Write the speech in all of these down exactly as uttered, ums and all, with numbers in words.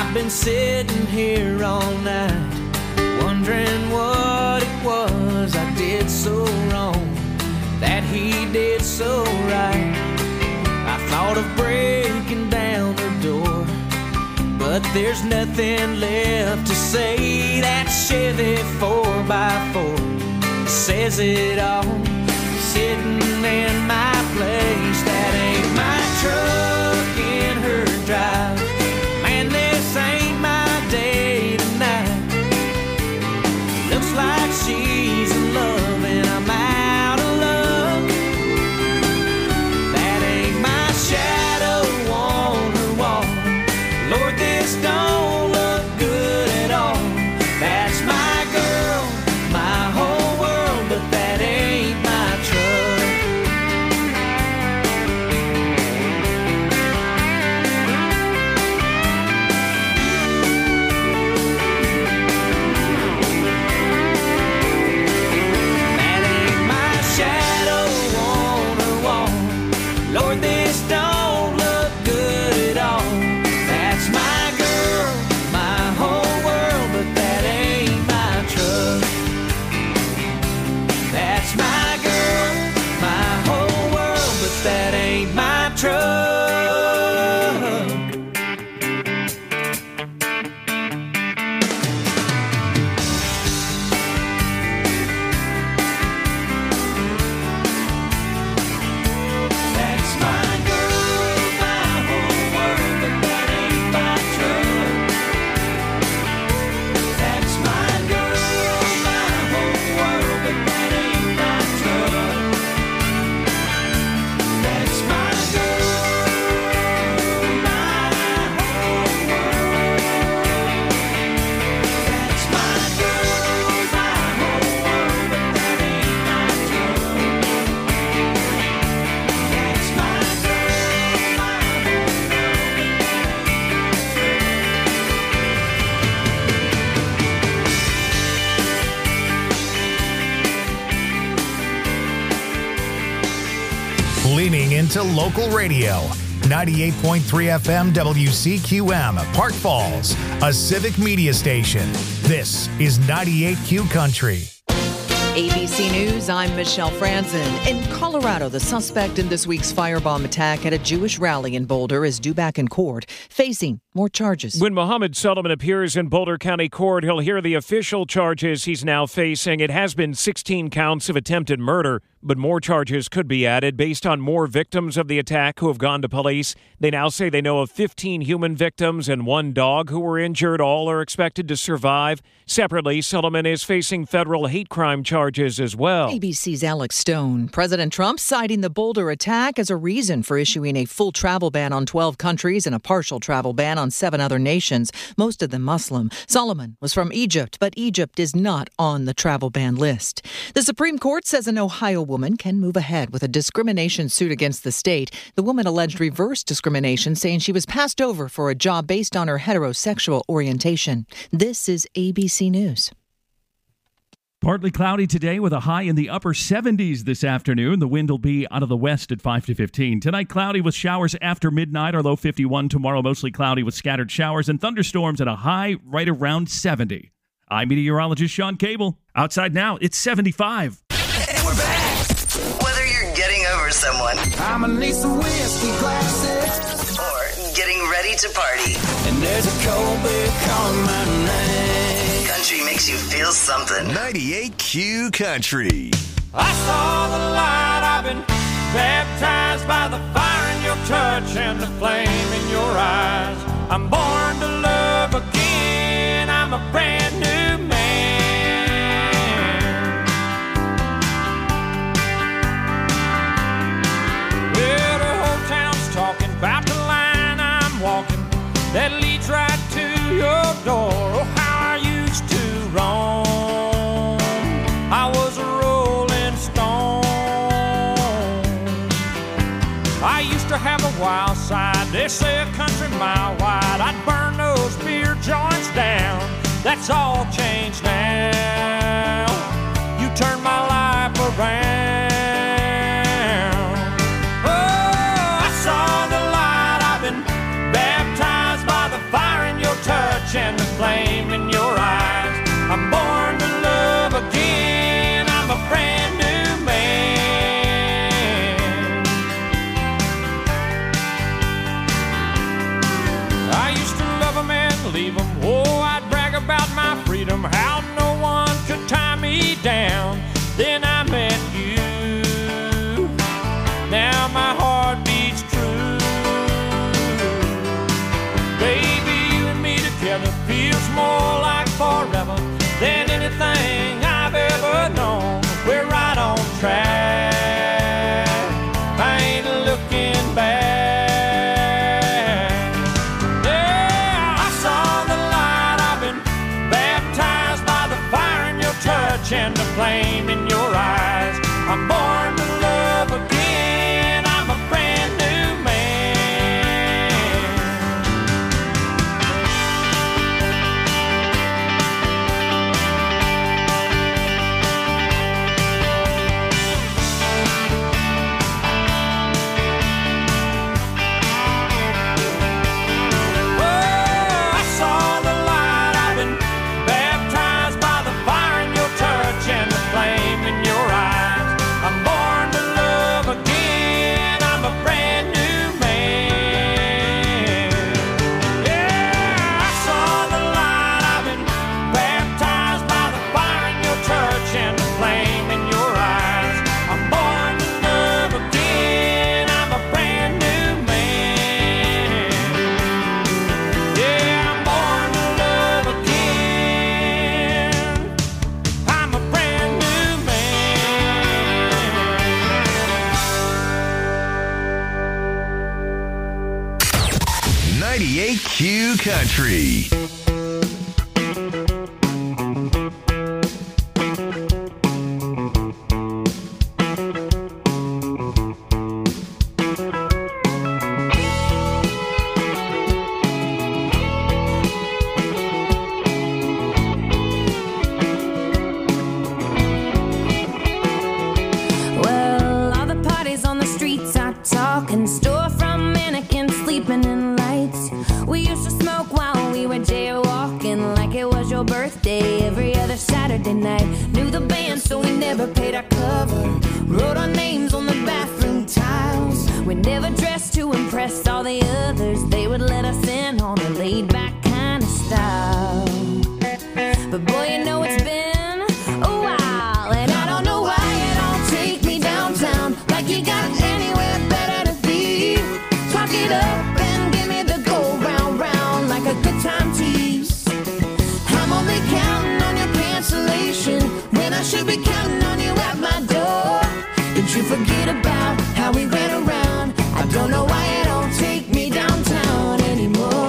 I've been sitting here all night, wondering what it was I did so wrong, that he did so right. I thought of breaking down the door, but there's nothing left to say. That Chevy four by four says it all, sitting in my place. That ain't my truck in her drive. Man, this ain't my day tonight. Looks like she's in love and I'm out of luck. That ain't my shadow on her wall. Lord, this don't look good at all. That's my girl, my whole world, but that ain't my truck. That ain't my shadow on her wall. Lord, this don't look good at all. That's my girl, my whole world, but that ain't my truck. That's my girl, my whole world, but that ain't my truck. That's my girl, my whole world, but that ain't my truck. That's my girl, my whole world, but that ain't my truck. That's my girl, my whole world. That's my girl, my whole world, but that ain't my truck. That's my girl, my whole Leaning into local radio. ninety-eight point three F M W C Q M, Park Falls, a civic media station. This is ninety-eight Q Country. A B C News, I'm Michelle Franzen. In Colorado, the suspect in this week's firebomb attack at a Jewish rally in Boulder is due back in court, facing more charges. When Mohammed Solomon appears in Boulder County Court, he'll hear the official charges he's now facing. It has been sixteen counts of attempted murder, but more charges could be added based on more victims of the attack who have gone to police. They now say they know of fifteen human victims and one dog who were injured. All are expected to survive. Separately, Solomon is facing federal hate crime charges as well. A B C's Alex Stone. President Trump citing the Boulder attack as a reason for issuing a full travel ban on twelve countries and a partial travel ban on seven other nations, most of them Muslim. Solomon was from Egypt, but Egypt is not on the travel ban list. The Supreme Court says an Ohio woman can move ahead with a discrimination suit against the state. The woman alleged reverse discrimination, saying she was passed over for a job based on her heterosexual orientation. This is A B C News. Partly cloudy today with a high in the upper seventies this afternoon. The wind will be out of the west at five to fifteen. Tonight, cloudy with showers after midnight, our low fifty-one. Tomorrow, mostly cloudy with scattered showers and thunderstorms at a high right around seventy. I'm meteorologist Sean Cable. Outside now, it's seventy-five. And we're back. Whether you're getting over someone, I'ma need some whiskey glasses, or getting ready to party, and there's a cold beer calling my name. country makes you feel something. ninety-eight Q Country. I saw the light, I've been baptized by the fire in your touch and the flame in your eyes. I'm born to love again, I'm a brand new man. Well, the whole town's talking about the line I'm walking that leads right to your door. Oh, how I used to roam, I was a rolling stone. I used to have a wild side, they say a country mile wide. I'd burn those beer joints down, that's all changed now. You turned my life around. Oh, I saw the light, I've been baptized by the fire in your touch church and the flame in your eyes. I'm born to love again. I'm a brand new man. I used to love them and leave them. Oh, I'd brag about my freedom, how no one could tie me down. Then I met you. Now my heart beats true. Baby, you and me together feels more like forever than anything I've ever known. We're right on track. I ain't looking back. Yeah, I saw the light. I've been baptized by the fire in your touch and the flame in your eyes. I'm born to love again. I'm a brand new man. Oh, I saw the light. I've been baptized by the fire in your touch and the flame in your eyes. I'm born to love again. I'm a brand new man. Yeah, I saw the light. I've been baptized by the fire in your touch and the flame in your eyes. I'm born to love again. I'm a brand new man. Yeah, I'm born to love again. I'm a brand new man. ninety-eight Q Country. Well, all the parties on the streets are talking, storefront mannequins sleeping in lights. We used to smoke while we were jaywalking, like it was your birthday every other Saturday night. Knew the band, so we never paid our cover. Wrote our names on the bathroom tiles. We never dressed to impress all the others. They would let us in on a laid-back kind of style. But boy, you know it's been a while, and I don't know why you don't take me downtown like you got anywhere better to be. Talk it up and give me the go round round like a good time tease. I'm only counting on your cancellation when I should be counting on you at my door. Did you forget about how we ran around? I don't know why you don't take me downtown anymore.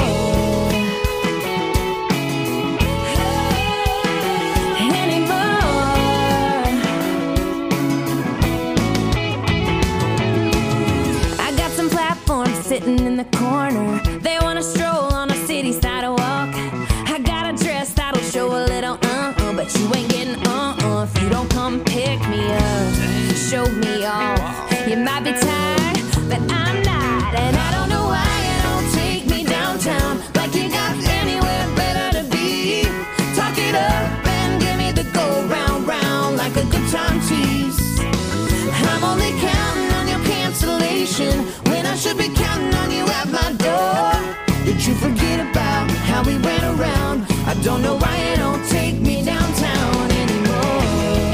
Sitting in the corner, they wanna stroll on a city sidewalk. I got a dress that'll show a little uh-uh, but you ain't getting uh-uh if you don't come pick me up, show me off. You might be tired, but I'm not, and I don't know why you don't take me downtown like you got anywhere better to be. Talk it up and give me the go round round like a good time tease. I'm only counting on your cancellation when I should be counting on you at my door. Did you forget about how we ran around? I don't know why you don't take me downtown anymore.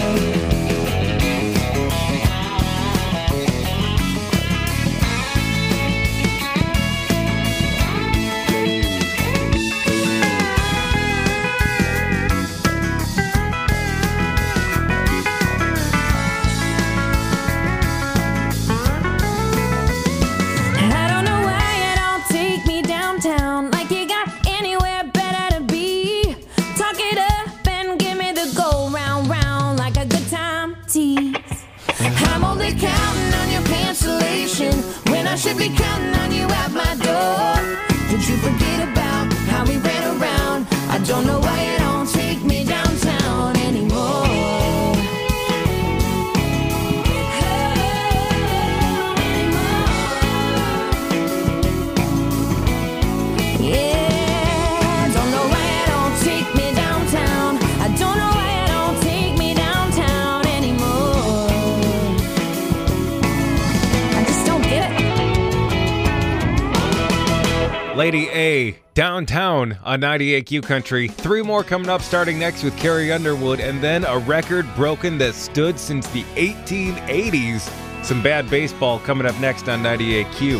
Should be counting on you at my door. Did you forget about how we ran around? I don't know why you don't take me downtown anymore. Yeah, don't know why Lady A, Downtown on ninety-eight Q Country. Three more coming up, starting next with Carrie Underwood, and then a record broken that stood since the eighteen eighties. Some bad baseball coming up next on ninety-eight Q.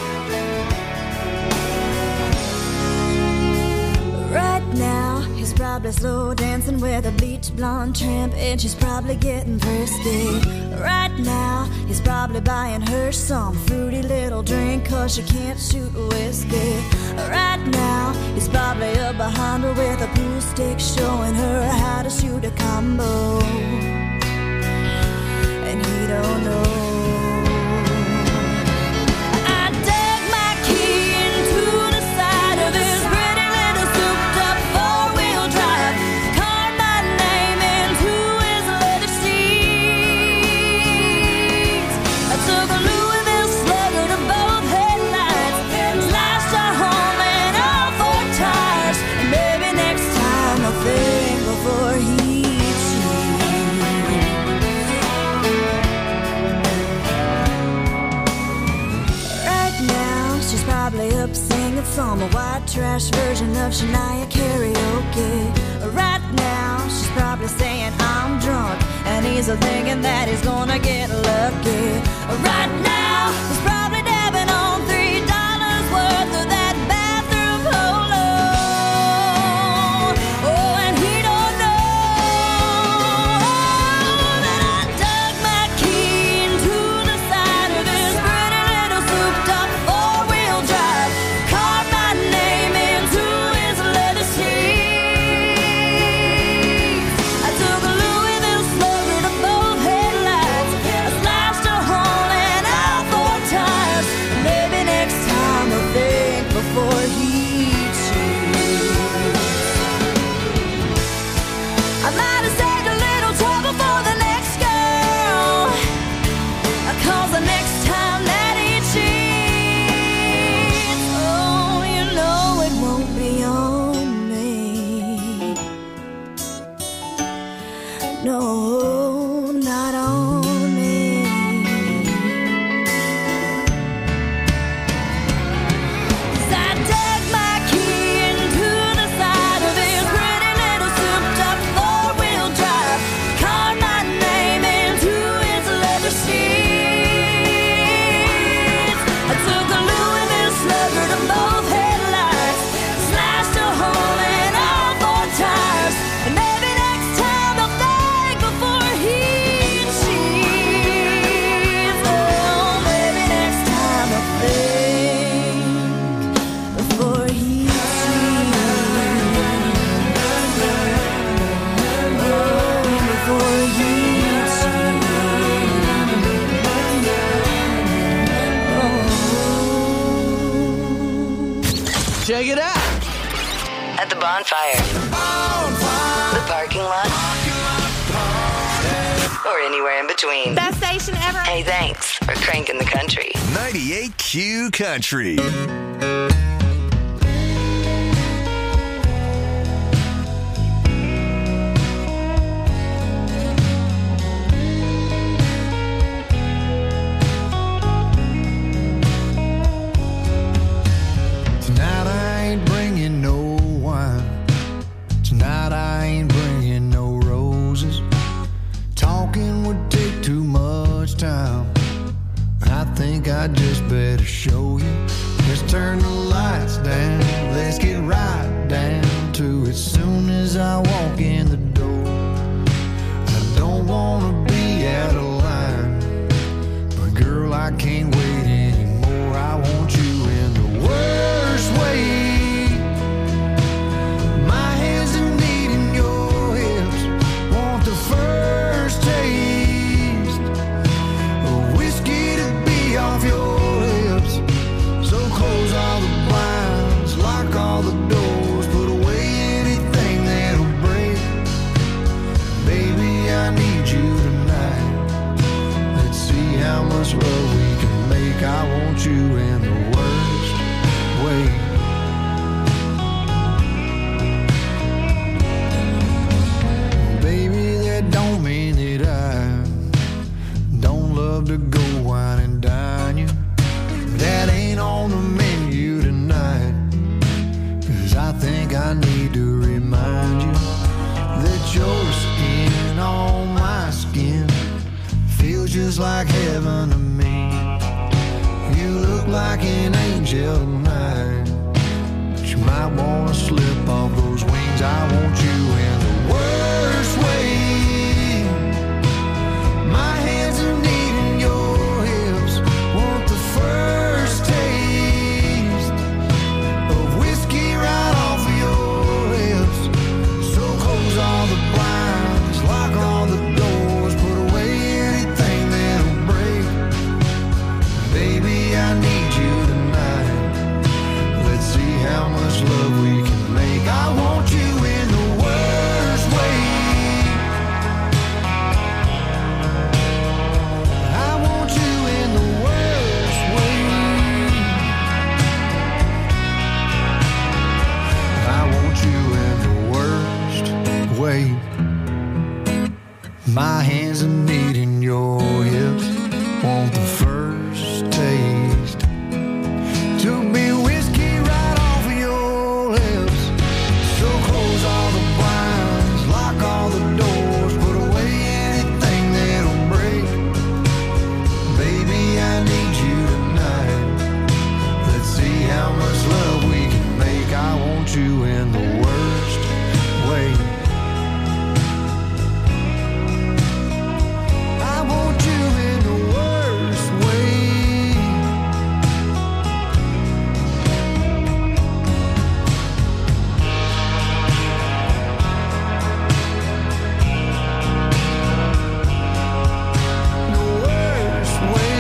Right now, he's probably slow dancing with a bleach blonde tramp, and she's probably getting thirsty. Right now, he's probably buying her some fruity little drink, cause she can't shoot whiskey. Right now, he's probably up behind her with a pool stick, showing her how to shoot a combo. And he don't know. Some white trash version of Shania karaoke. Right now, she's probably saying I'm drunk, and he's thinking that he's gonna get lucky. Right now, he's probably dabbing on three dollars worth of that bathroom polo. Oh, and he don't know that I dug my key into the side of this pretty little souped-up four-wheel drive. No, not on me. 'Cause I dug my key into the side of this pretty little souped-up four-wheel drive, carved my name into its leather seats. I took a Louisville Slugger to both headlights, slashed a hole in all four tires, and maybe next time I'll think before he cheats. Oh, maybe next time I'll think before he cheats. Oh, before he cheats. Check it out. At the bonfire, the parking lot, or anywhere in between. Best station ever. Hey, thanks for cranking the country. ninety-eight Q Country. Tonight I ain't bringing no wine. Tonight I ain't bringing no roses. Talking would take too much time. I think I just better show you. Let's turn the lights down. Let's get right down to it. Soon as I walk in the door, I don't wanna be out of line, but girl, I can't wait anymore. I want you in the worst way. My hands are needing your hips. Want the first taste of whiskey to be off your lips. So close all the blinds, lock all the doors, put away anything that'll break. Baby, I need you tonight. I think I need to remind you that your skin on my skin feels just like heaven to me. You look like an angel tonight, but you might want to slip off those wings. I want you in the worst way. My hands are needing your hips, want the first taste of whiskey right off of your lips. So close all the blinds, lock all the doors, put away anything that'll break. Baby, I need you tonight. Let's see how much love we can make. I want you in the worst way. I want you in the worst way. I want you in the worst way. My hands are needing your hips, want the first taste to be whiskey right off of your lips. So close all the blinds, lock all the doors, put away anything that'll break. Baby, I need you tonight. Let's see how much love we can make. I want you in the worst way. I want you in the worst way. The worst way.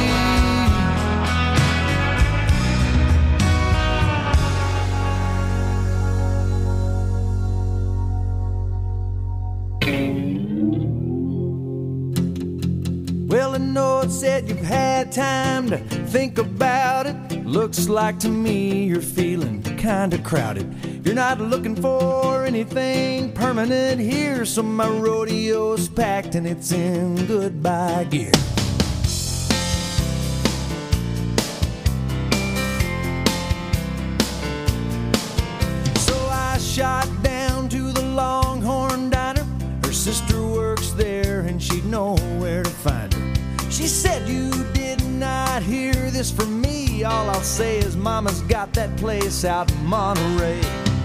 Well, I know it said you've had time to think about it. Looks like to me you're feeling kinda crowded. You're not looking for anything permanent here, so my rodeo's packed and it's in goodbye gear. So I shot down to the Longhorn Diner. Her sister works there and she'd know where to find her. She said you did not hear this from me. All I'll say is mama's got that place out in Monterey.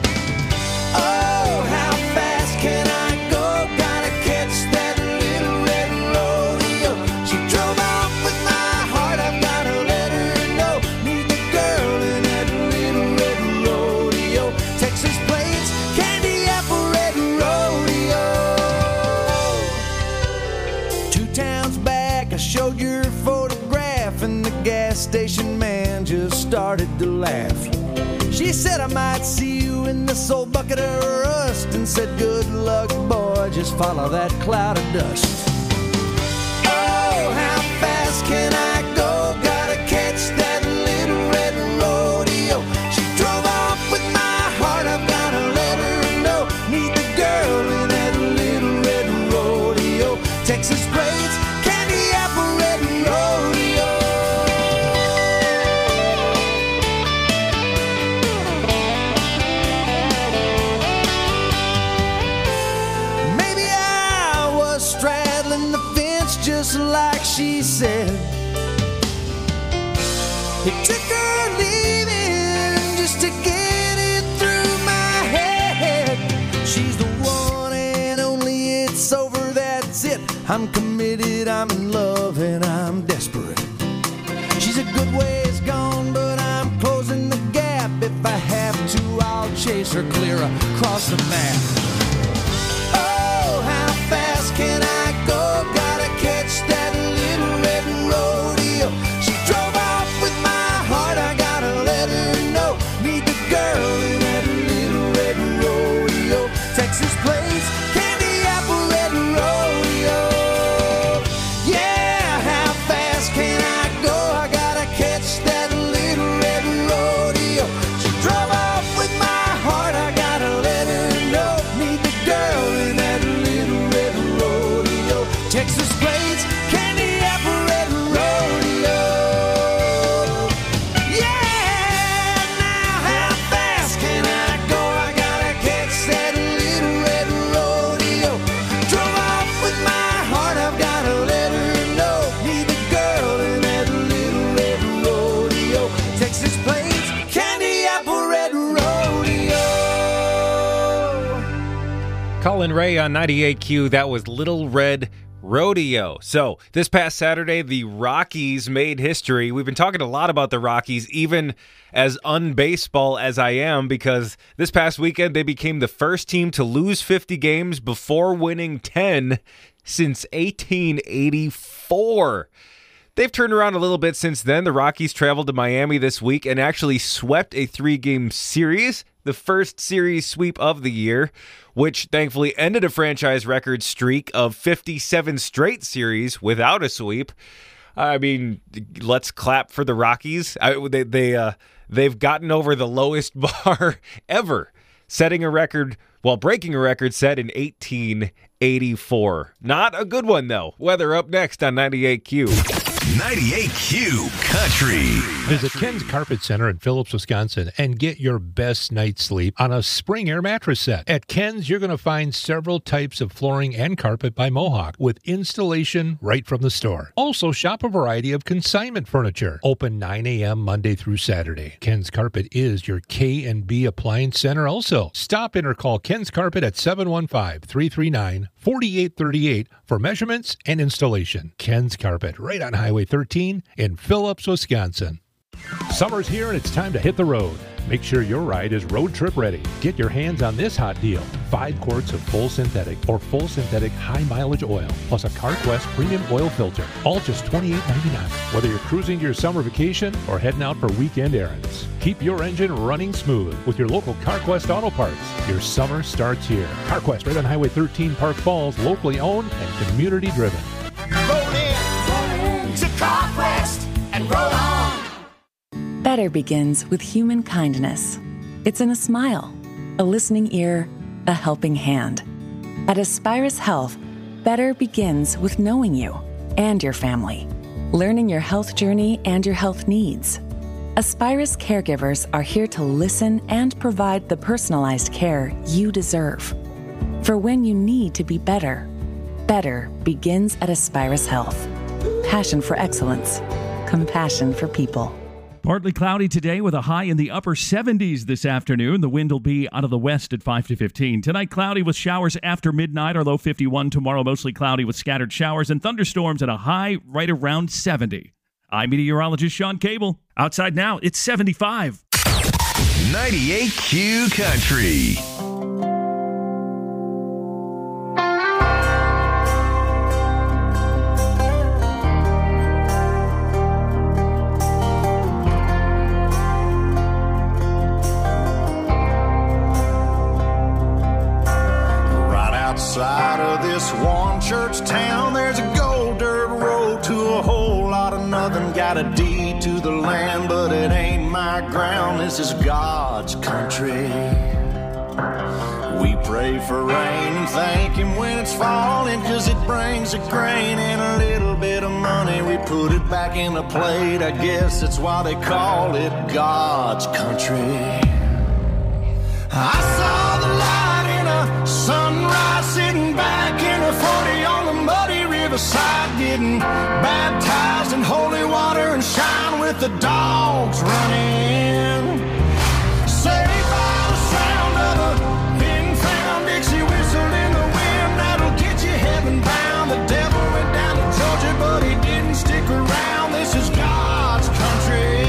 Oh, how fast can I go? Gotta catch that little red rodeo. She drove off with my heart, I've gotta let her know. Need the girl in that little red rodeo. Texas plains, candy apple red rodeo. Two towns back I showed your photograph and the gas station man just started to laugh. She said I might see you in this old bucket of rust, and said good luck boy, just follow that cloud of dust. Oh, how fast can I go? Gotta catch that little red rodeo. She drove off with my heart, I've gotta let her know. Need the girl in that little red rodeo. Texas plains, candy apple red rodeo. Maybe I was straddling the fence just like she said. It took her leaving just to get it through my head. She's the one and only, it's over, that's it. I'm committed, I'm in love, and I'm desperate. She's a good ways gone, but I'm closing the gap. If I have to, I'll chase her clear across the map. Oh, how fast can I go? Gotta catch that little red rodeo. She drove off with my heart, I gotta let her know. Need the girl in that little red rodeo. Texas plains, candy apple red rodeo. Yeah, how fast can I go? I gotta catch that little red rodeo. She drove off with my heart, I gotta let her know. Need the girl in that little red rodeo. Texas plains, candy apple red rodeo. Yeah, now how fast can I go? I Colin Ray on ninety-eight Q. That was Little Red Rodeo. So this past Saturday, the Rockies made history. We've been talking a lot about the Rockies, even as unbaseball as I am, because this past weekend they became the first team to lose fifty games before winning ten since eighteen eighty-four. They've turned around a little bit since then. The Rockies traveled to Miami this week and actually swept a three-game series, the first series sweep of the year, which thankfully ended a franchise record streak of fifty-seven straight series without a sweep. I mean, let's clap for the Rockies. I, they, they, uh, they've gotten over the lowest bar ever, setting a record, well, breaking a record set in eighteen eighty-four. Not a good one, though. Weather up next on ninety-eight Q. ninety-eight Q Country. Visit Ken's Carpet Center in Phillips, Wisconsin, and get your best night's sleep on a spring air mattress set. At Ken's, you're going to find several types of flooring and carpet by Mohawk with installation right from the store. Also, shop a variety of consignment furniture. Open nine a.m. Monday through Saturday. Ken's Carpet is your K and B appliance center also. Stop in or call Ken's Carpet at seven one five, three three nine, four eight three eight for measurements and installation. Ken's Carpet, right on Highway thirteen in Phillips, Wisconsin. Summer's here and it's time to hit the road. Make sure your ride is road trip ready. Get your hands on this hot deal. Five quarts of full synthetic or full synthetic high mileage oil, plus a CarQuest premium oil filter. All just twenty-eight ninety-nine. Whether you're cruising to your summer vacation or heading out for weekend errands. Keep your engine running smooth with your local CarQuest Auto Parts. Your summer starts here. CarQuest, right on Highway thirteen, Park Falls, locally owned and community driven. Roll in, roll in to CarQuest and roll on. Better begins with human kindness. It's in a smile, a listening ear, a helping hand. At Aspirus Health, better begins with knowing you and your family, learning your health journey and your health needs. Aspirus caregivers are here to listen and provide the personalized care you deserve. For when you need to be better, better begins at Aspirus Health. Passion for excellence, compassion for people. Partly cloudy today with a high in the upper seventies this afternoon. The wind will be out of the west at five to fifteen. Tonight, cloudy with showers after midnight, our low fifty-one. Tomorrow, mostly cloudy with scattered showers and thunderstorms at a high right around seventy. I'm meteorologist Sean Cable. Outside now, it's seventy-five. ninety-eight Q Country. Outside of this one church town, there's a gold dirt road to a whole lot of nothing. Got a deed to the land, but it ain't my ground. This is God's country. We pray for rain and thank Him when it's falling, 'cause it brings a grain and a little bit of money. We put it back in the plate, I guess that's why they call it God's country. I saw the light in a sunrise, sitting back in a forty on the muddy riverside, getting baptized in holy water and shine with the dogs running. Saved by the sound of a pin-found Dixie whistle in the wind that'll get you heaven bound. The devil went down to Georgia, but he didn't stick around. This is God's country.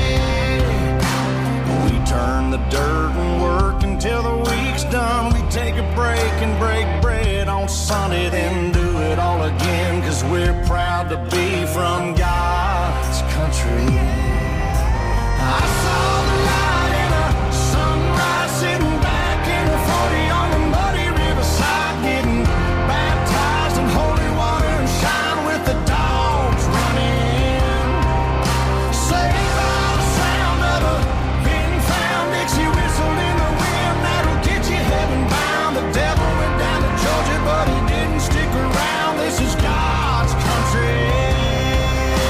We turn the dirt and work until the week's done. We take a break and break bread on Sunday, then do it all again, 'cause we're proud to be from God's country. I saw the light in a sunrise, sitting back in a forty on the muddy riverside, getting baptized in holy water and shine with the dogs running. Saved by the sound of a pin-found Dixie whistle in the wind that'll get you heaven bound. The devil went down to Georgia, but he didn't stick around. This is God's country.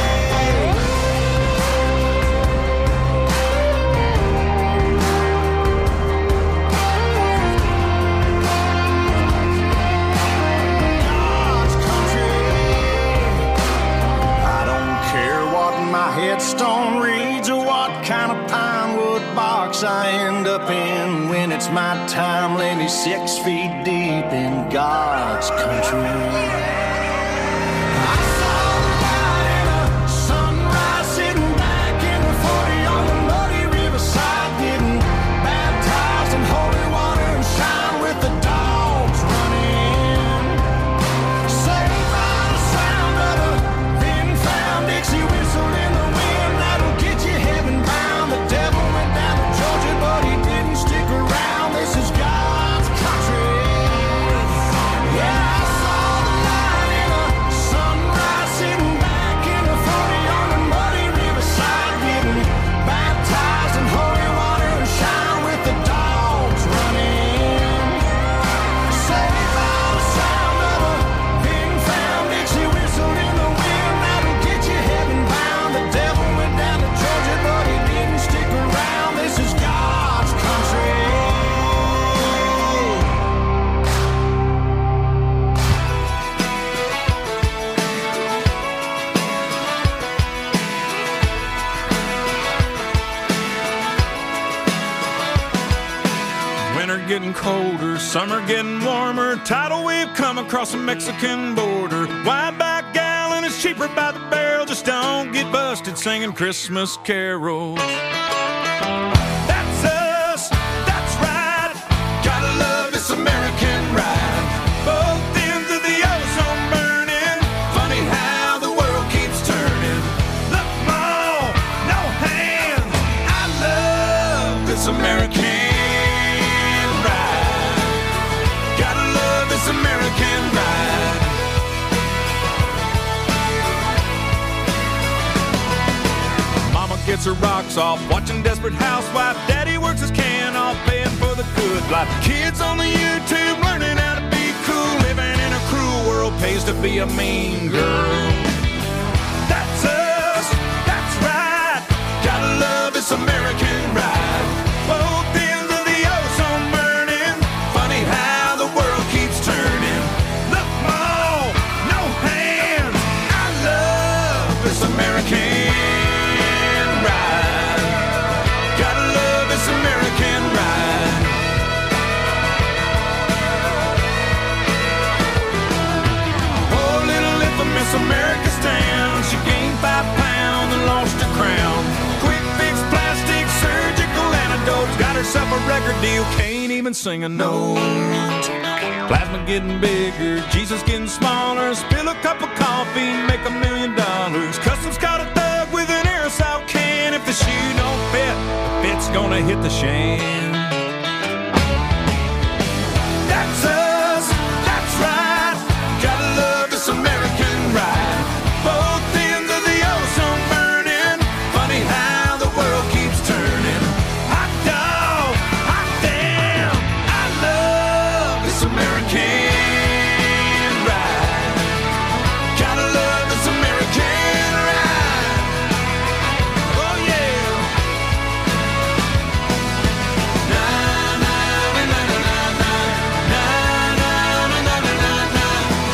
six feet deep in God's country. Getting colder, summer getting warmer, tidal wave come across the Mexican border. Wide back gallon is cheaper by the barrel, just don't get busted singing Christmas carols. That's us, that's right, gotta love this American ride. Both ends of the ozone burning, funny how the world keeps turning. Look, Mom, no hands, I love this American American ride. Mama gets her rocks off watching Desperate Housewife. Daddy works his can off paying for the good life. Kids on the YouTube learning how to be cool. Living in a cruel world pays to be a mean girl. That's us, that's right, gotta love this American ride. Both ends of the ozone burning, funny how the world keeps turning. Look, Mom, no hands, I love this American ride. Gotta love this American ride. Oh, little infamous America stands. She gained five pounds and lost her crown. Quick fix, plastic, surgical antidotes. Got herself a record deal, can't even sing a note. Plasma getting bigger, Jesus getting smaller. Spill a cup of coffee, make a million dollars. Customs caught a thug with an aerosol can. If the shoe don't fit, the fit's gonna hit the shan. That's us, that's right, gotta love this American ride. Both ends of the ozone burning, funny how the world keeps turning. Hot dog, hot damn, I love this American ride. Gotta love this American ride. Oh yeah. Na na na na na na na na na na na na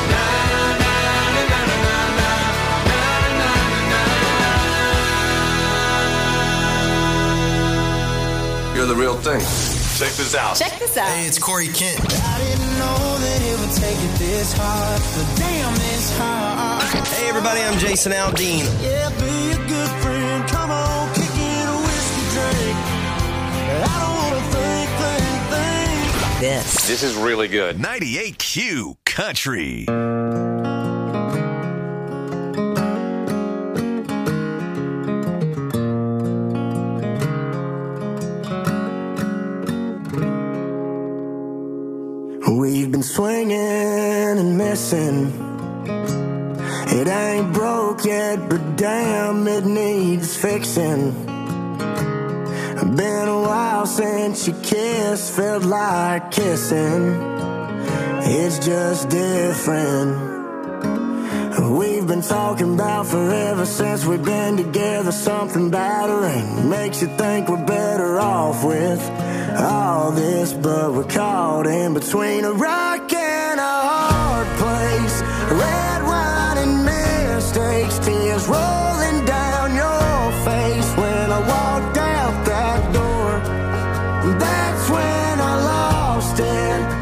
na. You're the real thing. Check this out. Check this out. Hey, it's Corey Kent. I didn't know that it would take it this hard, but damn, it's hard. Hey, everybody, I'm Jason Aldean. Yeah, be a good friend. Come on, kick in a whiskey drink. I don't want to think, think, think. This. This is really good. ninety-eight Q Country. We've been swinging and missing. It ain't broke yet, but damn, it needs fixing. Been a while since you kissed, felt like kissing. It's just different. We've been talking about forever since we've been together. Something battering makes you think we're better off with all this, but we're caught in between a rock and a hard place. Red wine and mistakes, tears rolling down your face. When I walked out that door, that's when I lost it.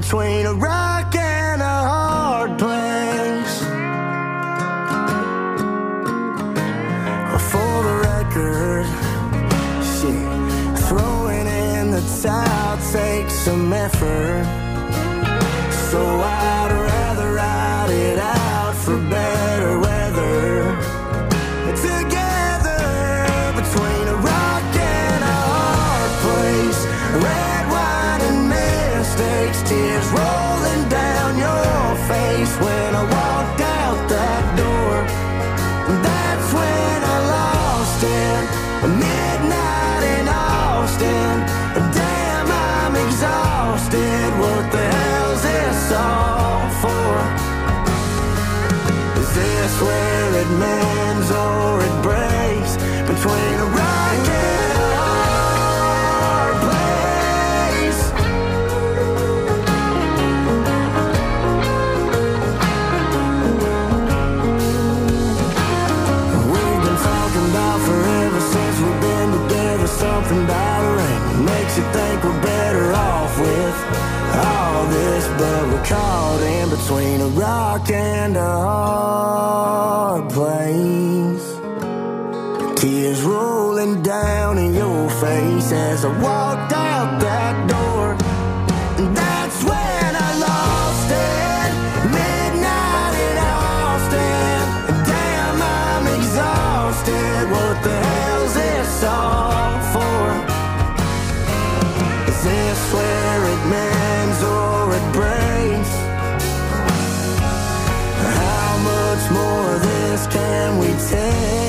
between a rock and a hard place. For the record, shit, throwing in the towel takes some effort. So I'd rather ride it out for better weather. Together between a rock and a hard place. Red wine and mistakes, tears rolling down your face. When I walked out that door, that's when I lost it. Midnight in Austin, damn, I'm exhausted. What the hell's this all for? Is this where it mends or it breaks? Between a rock and a hard place. We've been talking about forever since we've been together. Something about a ring makes you think we're better off with all this, but we're caught in between a rock and a hard place. Tears rolling down in your face as I walked out that door. And that's when I lost it. Midnight in Austin. Damn, I'm exhausted. What the hell's this all for? Is this where it mends or it breaks? How much more of this can we take?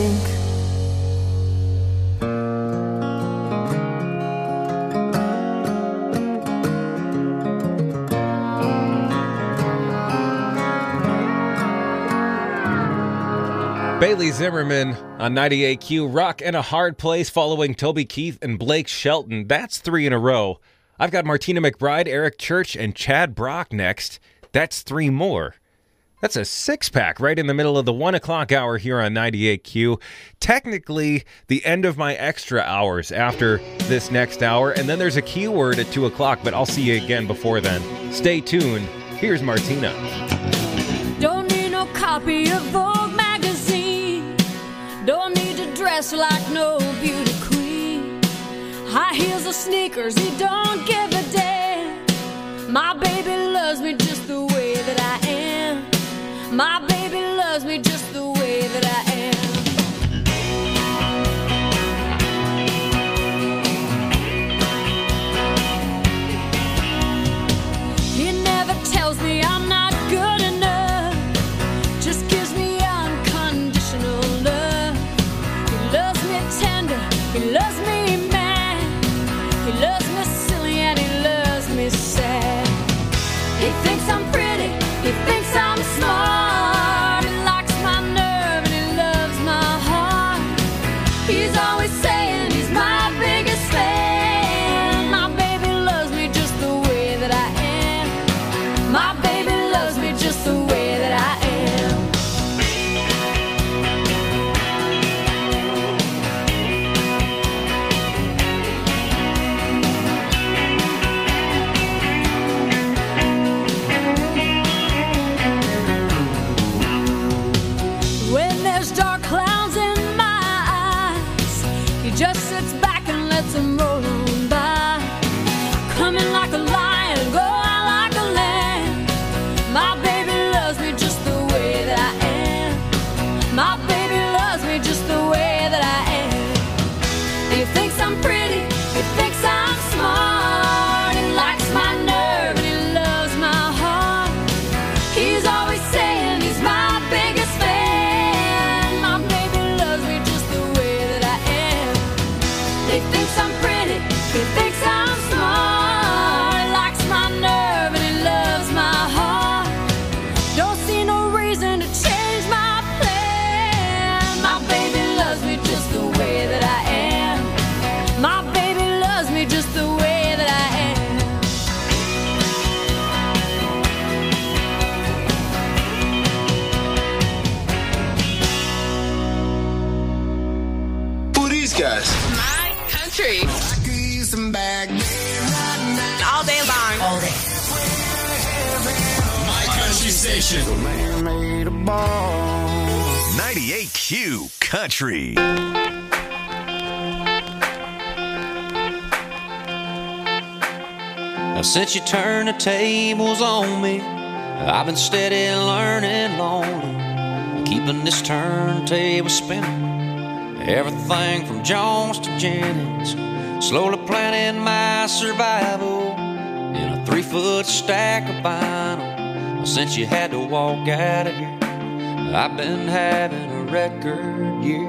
Bailey Zimmerman on ninety-eight Q, Rock and a Hard Place, following Toby Keith and Blake Shelton. That's three in a row. I've got Martina McBride, Eric Church, and Chad Brock next. That's three more. That's a six-pack right in the middle of the one o'clock hour here on ninety-eight Q. Technically, the end of my extra hours after this next hour, and then there's a keyword at two o'clock, but I'll see you again before then. Stay tuned. Here's Martina. Don't need no copy of Vogue magazine. Don't need to dress like no beauty queen. High heels or sneakers, he don't give a damn. My baby loves me just the way that I am. My baby loves me just the way that I am. He never tells me I'm not good enough. Just gives me unconditional love. He loves me tender, he loves me mad. He loves me silly and he loves me sad. He thinks I'm pretty, he thinks I'm smart. He likes my nerve and he loves my heart. He's always saying he's my biggest fan. My baby loves me just the way that I am. My baby loves me just the way that I am. When there's dark clouds in my eyes, he just sits back and lets them roll on by. Coming like a lion, go out like a lamb. station. The man made a ball. ninety-eight Q Country. Now since you turned the tables on me, I've been steady learning lonely, keeping this turntable spinning. Everything from Jones to Jennings, slowly planning my survival in a three-foot stack of vinyl. Since you had to walk out of here, I've been having a record year.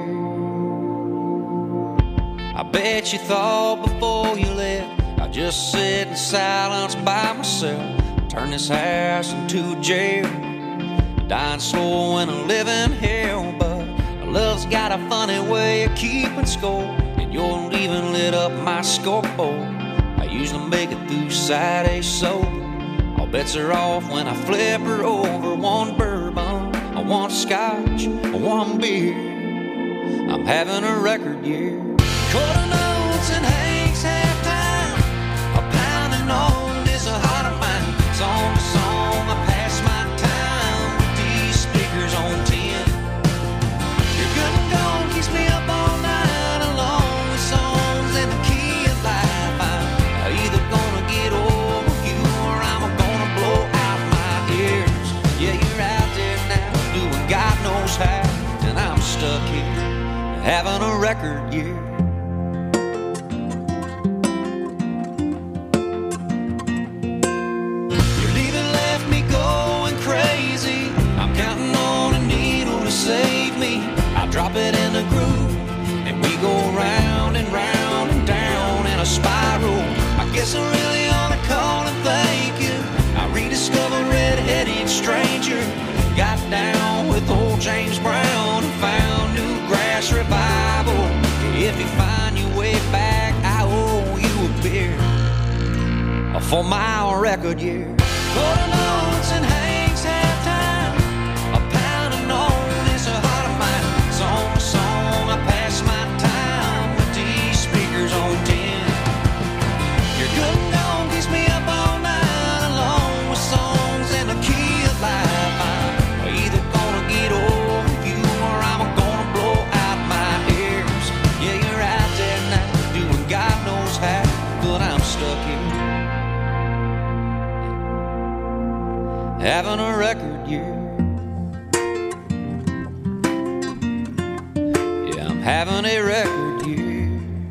I bet you thought before you left I'd just sit in silence by myself, turn this house into a jail, dying slow in a living hell. But love's got a funny way of keeping score, and your leaving lit up my scoreboard. I usually make it through Saturday sober. All bets are off when I flip her over. One bourbon, one scotch, one beer. I'm having a record year. Quarter notes and Hank's halftime, a pounding on is a heart of mine. Song to song, I pass my time with these speakers on ten. Your good and gone keeps me up all night along with songs in the key of life. I'm either gonna get over you or I'm gonna blow out my ears. Yeah, you're out there now doing God knows how, and I'm stuck here having a record year. Save me, I'll drop it in the groove, and we go round and round and down in a spiral. I guess I really ought to call and thank you. I rediscovered Red-Headed Stranger, got down with old James Brown, and found new grass revival. If you find your way back, I owe you a beer for my record year. Quarter notes and Hank's halftime, a pound of noise. Song to song, I pass my time with these speakers on ten. Your good and gone keeps me up all night along with songs in the key of life. I'm either gonna get over you or I'm gonna blow out my ears. Yeah, you're out there now doing God knows how, but I'm stuck here having a record year. Having a record year.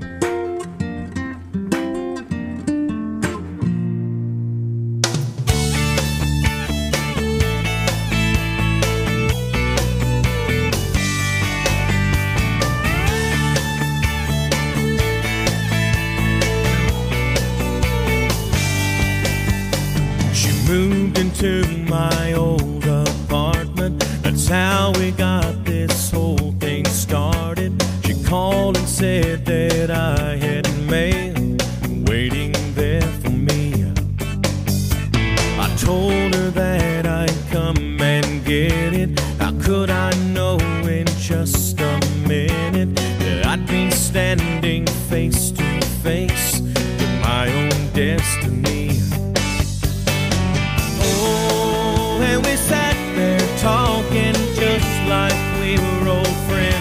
She moved into my old apartment. That's how we got this whole thing started. Called and said that I had mail waiting there for me. I told her that I'd come and get it. How could I know in just a minute that I'd be standing face to face with my own destiny? Oh, and we sat there talking just like we were old friends.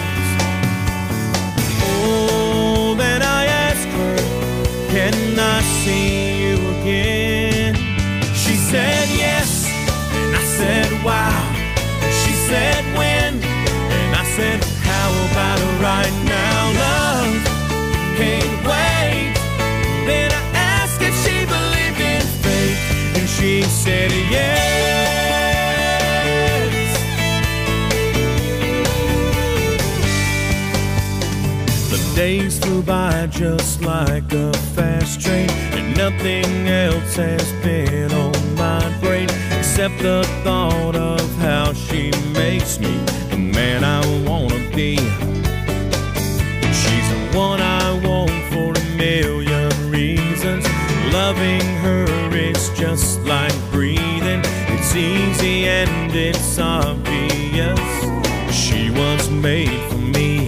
Then I asked her, can I see you again? She said yes, and I said wow. She said when, and I said how about it right now? Love can't wait. Then I asked if she believed in fate, and she said yes. Days flew by just like a fast train, and nothing else has been on my brain except the thought of how she makes me the man I wanna be. She's the one I want for a million reasons. Loving her is just like breathing. It's easy and it's obvious. She was made for me.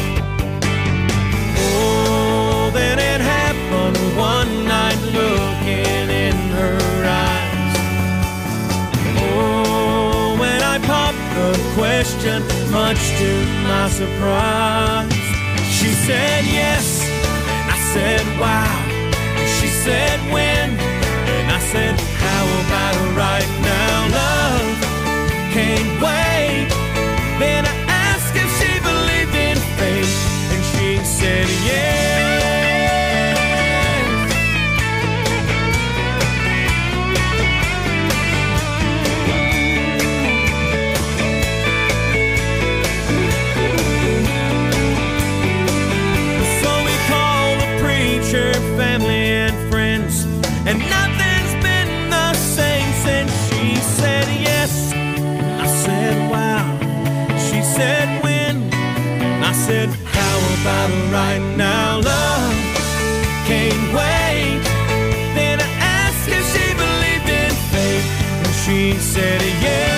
Then it happened one night looking in her eyes. Oh, question, much to my surprise. She said yes, and I said wow. She said when, and I said how about right now? Love can't wait. Then I asked if she believed in fate, and she said yes. Family and friends, and nothing's been the same since she said yes. I said wow. She said when. I said how about right now? Love can't wait. Then I asked if she believed in fate, and she said yes.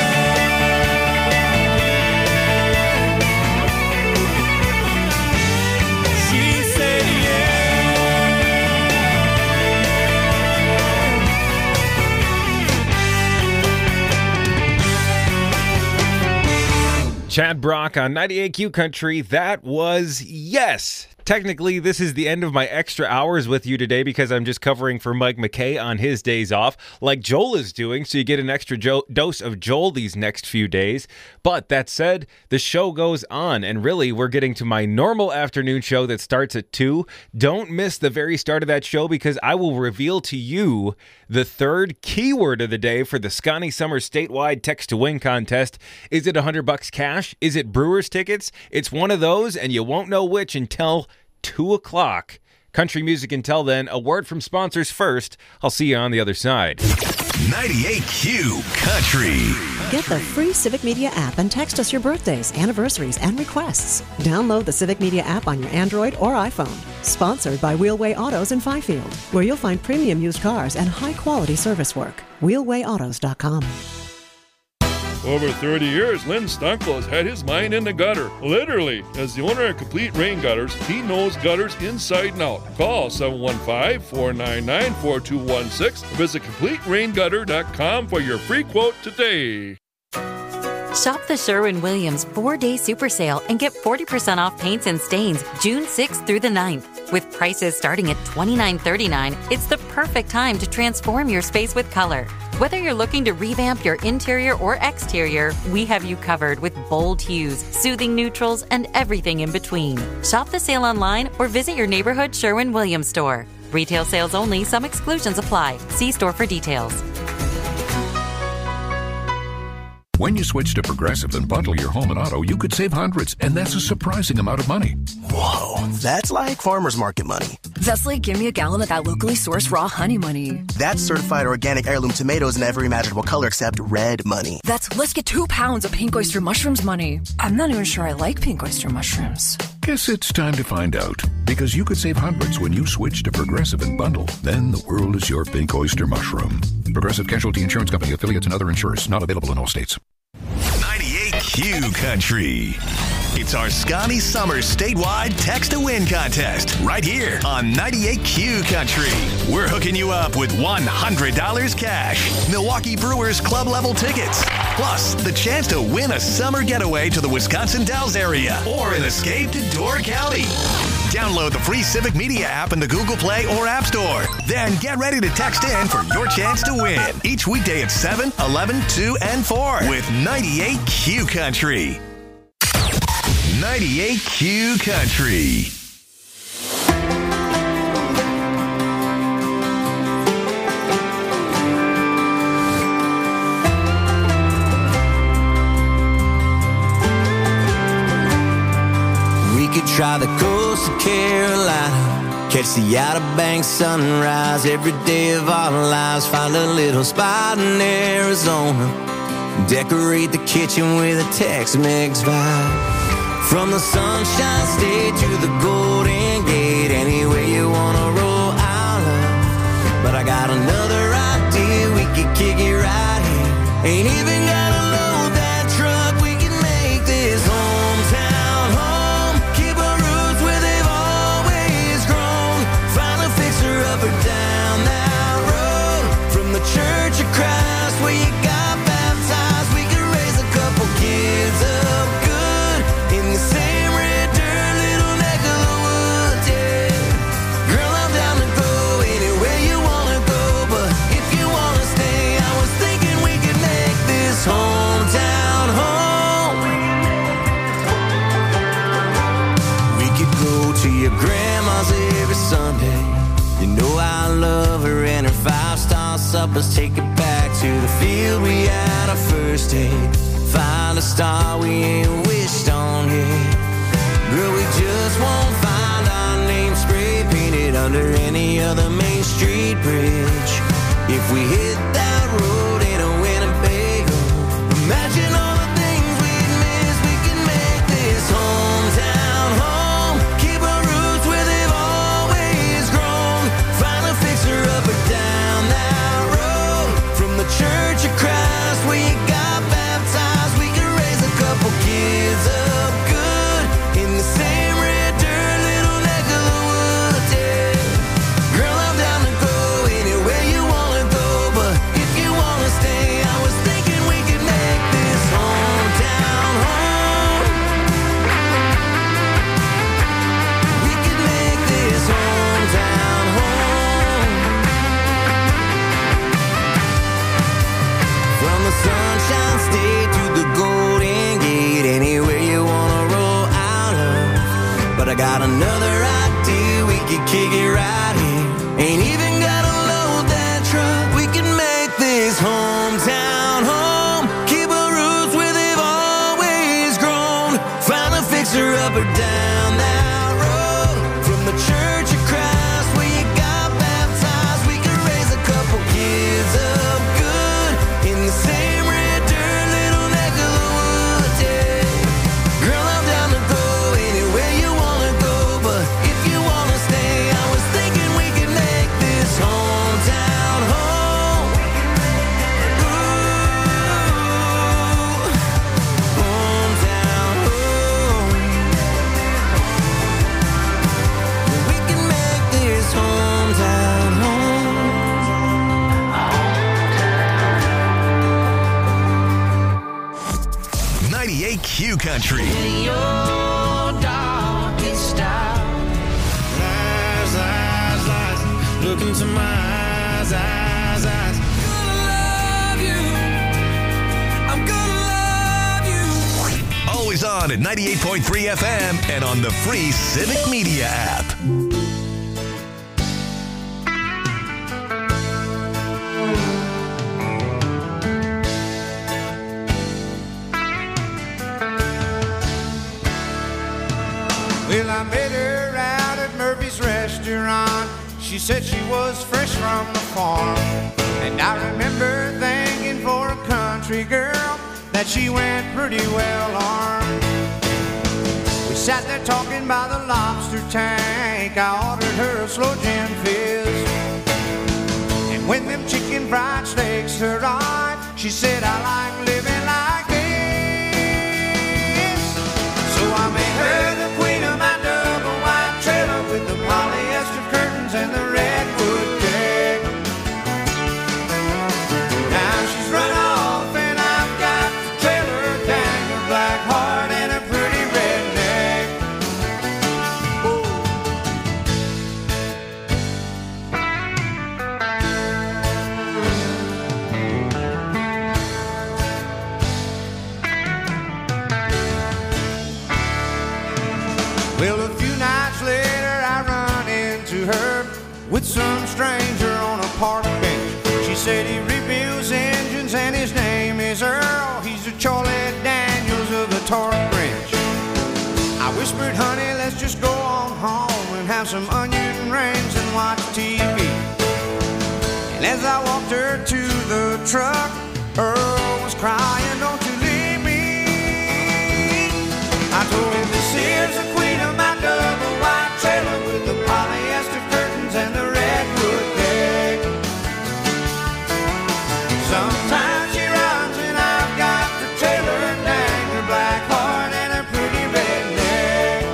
Chad Brock on ninety-eight Q Country. That was yes. Technically, this is the end of my extra hours with you today because I'm just covering for Mike McKay on his days off, like Joel is doing, so you get an extra jo- dose of Joel these next few days. But that said, the show goes on, and really, we're getting to my normal afternoon show that starts at two. Don't miss the very start of that show because I will reveal to you the third keyword of the day for the Scotty Summer statewide text-to-win contest. Is it one hundred bucks cash? Is it Brewers tickets? It's one of those, and you won't know which until two o'clock. Country music until then. A word from sponsors first. I'll see you on the other side. ninety-eight Q Country. Get the free Civic Media app and text us your birthdays, anniversaries, and requests. Download the Civic Media app on your Android or iPhone. Sponsored by Wheelway Autos in Fifield, where you'll find premium used cars and high-quality service work. wheelway autos dot com. Over thirty years, Lynn Stunkel has had his mind in the gutter, literally. As the owner of Complete Rain Gutters, he knows gutters inside and out. Call seven one five, four nine nine, four two one six or visit complete rain gutter dot com for your free quote today. Shop the Sherwin-Williams four-day super sale and get forty percent off paints and stains June sixth through the ninth. With prices starting at twenty-nine thirty-nine, it's the perfect time to transform your space with color. Whether you're looking to revamp your interior or exterior, we have you covered with bold hues, soothing neutrals, and everything in between. Shop the sale online or visit your neighborhood Sherwin-Williams store. Retail sales only. Some exclusions apply. See store for details. When you switch to Progressive and bundle your home and auto, you could save hundreds, and that's a surprising amount of money. Whoa, that's like farmer's market money. That's like give me a gallon of that locally sourced raw honey money. That's certified organic heirloom tomatoes in every imaginable color except red money. That's let's get two pounds of pink oyster mushrooms money. I'm not even sure I like pink oyster mushrooms. Guess it's time to find out. Because you could save hundreds when you switch to Progressive and bundle. Then the world is your pink oyster mushroom. Progressive Casualty Insurance Company, affiliates, and other insurers. Not available in all states. ninety-eight Q Country. It's our Scotty Summer statewide text-to-win contest right here on ninety-eight Q Country. We're hooking you up with one hundred dollars cash, Milwaukee Brewers club-level tickets, plus the chance to win a summer getaway to the Wisconsin Dells area or an escape to Door County. Download the free Civic Media app in the Google Play or App Store. Then get ready to text in for your chance to win each weekday at seven, eleven, two, and four with ninety-eight Q Country. ninety-eight Q Country. We could try the coast of Carolina, catch the Outer Banks sunrise every day of our lives. Find a little spot in Arizona, decorate the kitchen with a Tex-Mex vibe. From the Sunshine State to the Golden Gate, anywhere you wanna roll, I'll love. But I got another idea, we could kick it right here. Ain't even gotta load that truck, we can make this hometown home. Keep our roots where they've always grown. Find a fixer-upper down that road. From the Church of Christ where you got baptized, we could raise a couple kids up. us take it back to the field we had our first date. Find a star we ain't wished on yet. Girl, we just won't find our name spray painted under any other Main Street bridge. If we hit that road in a Winnebago, imagine all the things we'd miss. We can make this hometown home. Keep our roots where they've always grown. Find a fixer up or down that road. From the Church of Christ where you got baptized, we can raise a couple kids up good in the same red dirt, little neck of the woods, yeah. Girl, I'm down to go anywhere you wanna go, but if you wanna stay, I was thinking we could make this hometown home. We could make this hometown home. From the Sunshine State to the Golden Gate, anywhere you wanna roll out of. But I got another idea, we could kick it right here. Ain't even gotta load that truck. We can make this hometown home. Keep our roots where they've always grown. Find a fixer up or down that road. From the Church of Christ where you got baptized, we can raise a couple kids up good in the same red dirt, little neck of the woods, yeah. Girl, I'm down to go anywhere you wanna go, but if you wanna stay, I was thinking we could make this hometown home. Ooh, hometown home. We can make this hometown home. ninety-eight Q Country. Your darkest hour. Lies, lies, lies. Look into my eyes, eyes, eyes. Gonna love you. I'm gonna love you. Always on at ninety-eight point three F M and on the free Civic Media app. Well, I met her out at Murphy's restaurant. She said she was fresh from the farm. And I remember thinking for a country girl that she went pretty well armed. We sat there talking by the lobster tank. I ordered her a slow gin fizz. And when them chicken fried steaks arrived, she said, I like living like this. So I made her the queen of my double wide trailer with the polyester curtains and the redwood deck. Now she's run off and I've got the trailer, dang, a black heart and a pretty redneck. Well, a few nights later I run into her with some stranger on a park bench. She said he rebuilds engines and his name is Earl. He's a Charlie Daniels of the torque wrench. I whispered, honey, let's just go on home and have some onion rings and watch T V. And as I walked her to the truck, Earl was crying, don't you leave me. I told him, this here's the queen of my double wide trailer with the polyester curtains and the redwood deck. Sometimes she runs and I've got the trailer, dang, her black heart and her pretty redneck.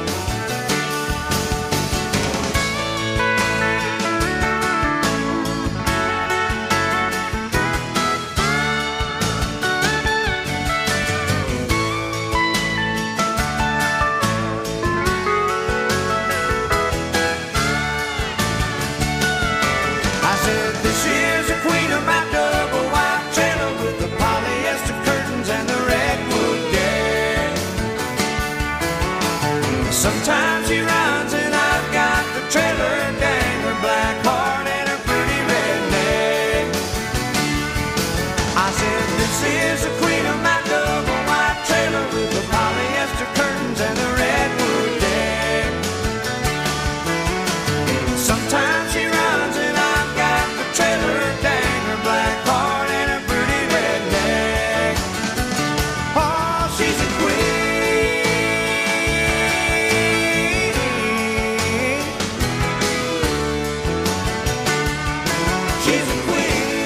I said, this is the queen of my double wide trailer with the polyester curtains and the redwood deck. Sometimes she runs and I've got the trailer, dang, her black heart and her pretty redneck. This is the queen of my double wide trailer with the polyester curtains and the redwood deck. Sometimes she runs and I've got the trailer dang, her black heart and her pretty red neck. Oh, she's a queen. She's a queen.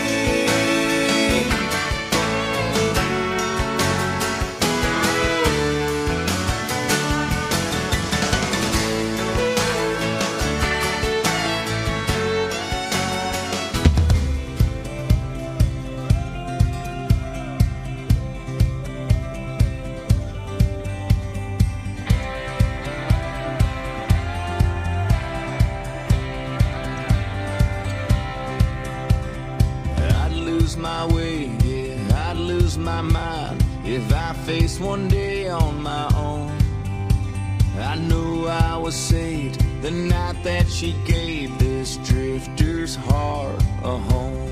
I'd lose my way, yeah, I'd lose my mind if I faced one day on my own. I knew I was saved the night that she gave this drifter's heart a home.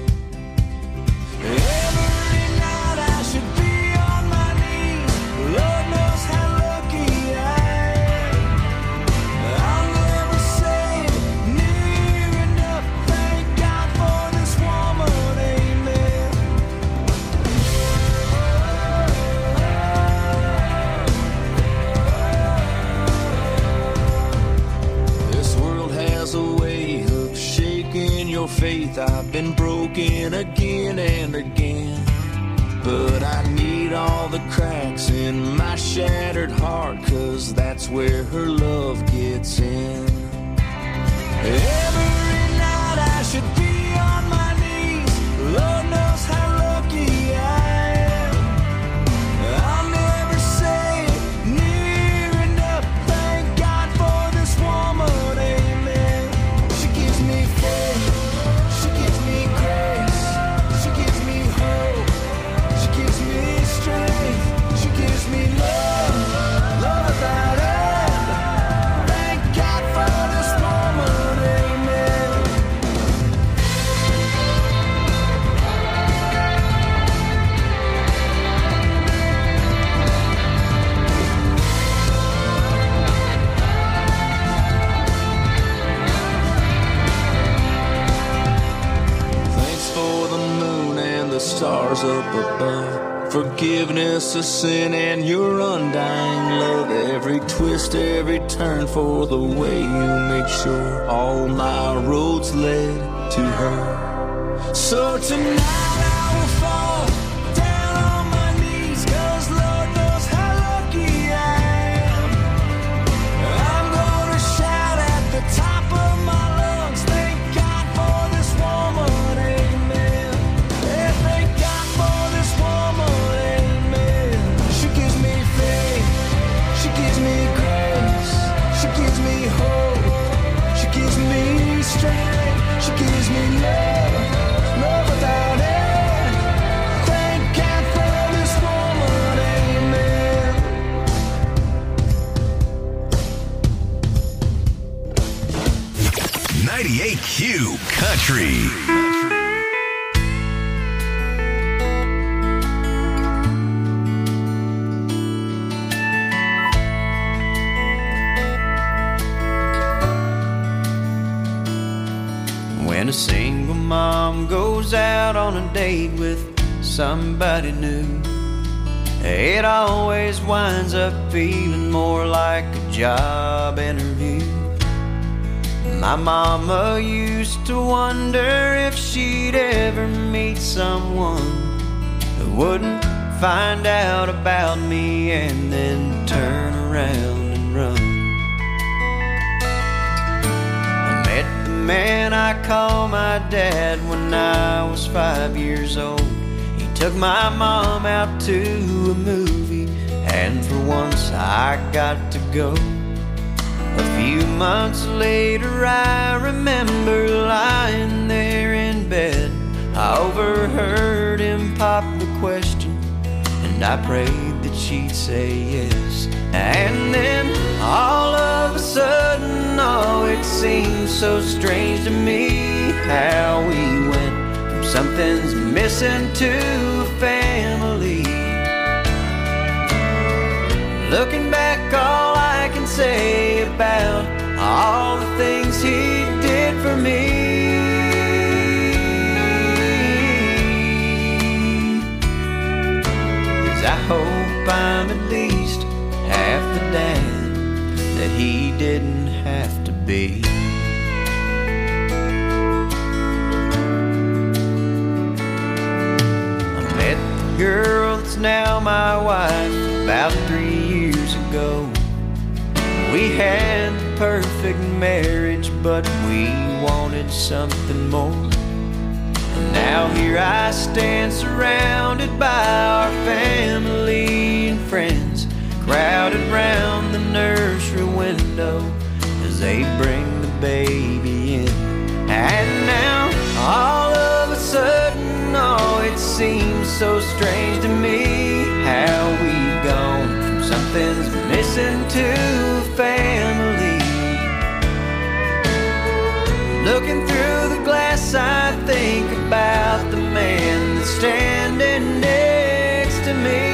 Every night I should be on my knees. Lord knows how lucky I am. I'll never say it near enough. Thank God for this woman, amen. This world has a way of shaking your faith. I've been broken again and again, but I need all the cracks in my shattered heart, 'cause that's where her love gets in. Every night I should be on my knees. Lord knows how lucky I am. I'll never say it near enough. Thank God for this woman, amen. She gives me faith, she gives me grace, she gives me hope, she gives me strength, she gives me love, love without end. Thank God for this woman, amen. Thanks for the moon and the stars up above. Forgiveness of sin and your undying love. Every twist, every turn for the way you make sure all my roads led to her. So tonight I will fall down on my knees, 'cause Lord knows how lucky I am. I'm gonna shout at the top of my lungs. Thank God for this woman, amen. Yeah, thank God for this woman, amen. She gives me faith, she gives me grace, she gives me hope, she gives me strength, she gives me love, love without end. Thank God for this woman, amen. ninety-eight Q Country. When a single mom goes out on a date with somebody new, it always winds up feeling more like a job interview. My mama used to wonder if she'd ever meet someone who wouldn't find out about me and then turn around and run. I met the man I call my dad when I was five years old. He took my mom out to a movie, and for once I got to go. A few months later I remember lying there in bed. I overheard him pop the question, and I prayed that she'd say yes. And then all of a sudden, oh, it seemed so strange to me how we went from something's missing to a family Looking back, all I can say about all the things he did for me is I hope I'm at least half the dad that he didn't have to be. I met the girl that's now my wife about three years ago. We had the perfect marriage, but we wanted something more. And now here I stand surrounded by our family and friends, crowded round the nursery window as they bring the baby in. And now all of a sudden, oh, it seems so strange to me how we've gone from something's missing to family. Looking through the glass, I think about the man that's standing next to me.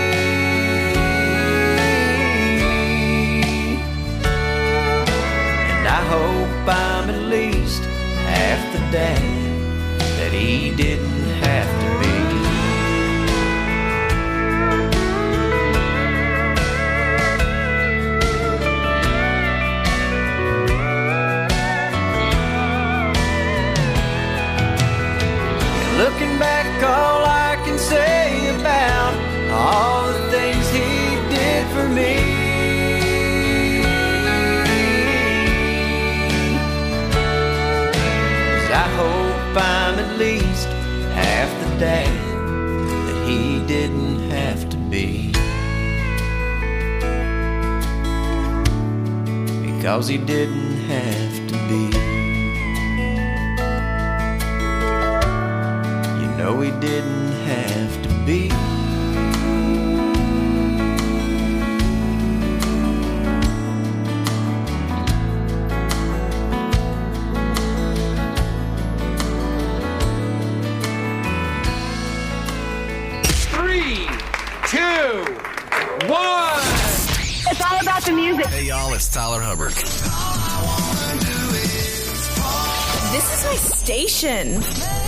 And I hope I'm at least half the dad that he didn't have to be. Looking back, all I can say about all the things he did for me is I hope I'm at least half the dad that he didn't have to be, because he didn't have to be. No, he didn't have to be. Three, two, one. It's all about the music. Hey, y'all, it's Tyler Hubbard. This is my station.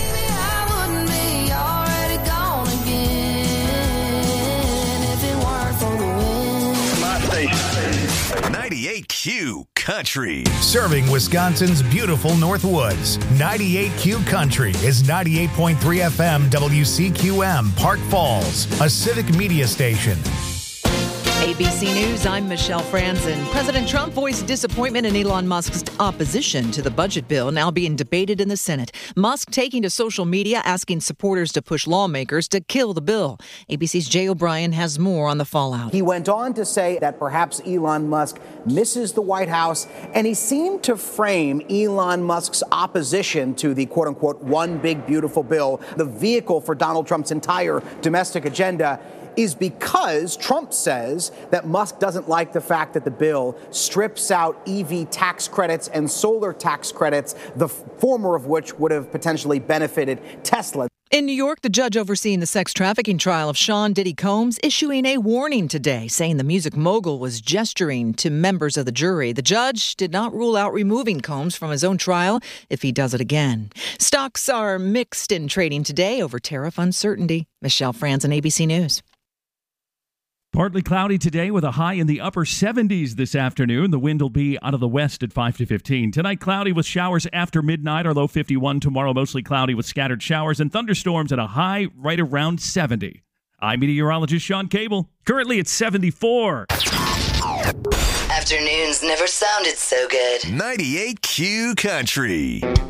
ninety-eight Q Country. Serving Wisconsin's beautiful Northwoods. ninety-eight Q Country is ninety-eight point three F M W C Q M, Park Falls, a civic media station. A B C News, I'm Michelle Franzen. President Trump voiced disappointment in Elon Musk's opposition to the budget bill now being debated in the Senate. Musk taking to social media asking supporters to push lawmakers to kill the bill. A B C's Jay O'Brien has more on the fallout. He went on to say that perhaps Elon Musk misses the White House, and he seemed to frame Elon Musk's opposition to the quote-unquote one big beautiful bill, the vehicle for Donald Trump's entire domestic agenda, is because Trump says that Musk doesn't like the fact that the bill strips out E V tax credits and solar tax credits, the former of which would have potentially benefited Tesla. In New York, the judge overseeing the sex trafficking trial of Sean Diddy Combs issuing a warning today, saying the music mogul was gesturing to members of the jury. The judge did not rule out removing Combs from his own trial if he does it again. Stocks are mixed in trading today over tariff uncertainty. Michelle Franzen, A B C News. Partly cloudy today with a high in the upper seventies this afternoon. The wind will be out of the west at five to fifteen. Tonight, cloudy with showers after midnight, our low fifty-one. Tomorrow, mostly cloudy with scattered showers and thunderstorms at a high right around seventy. I'm meteorologist Sean Cable. Currently, it's seventy-four. Afternoons never sounded so good. ninety-eight Q Country.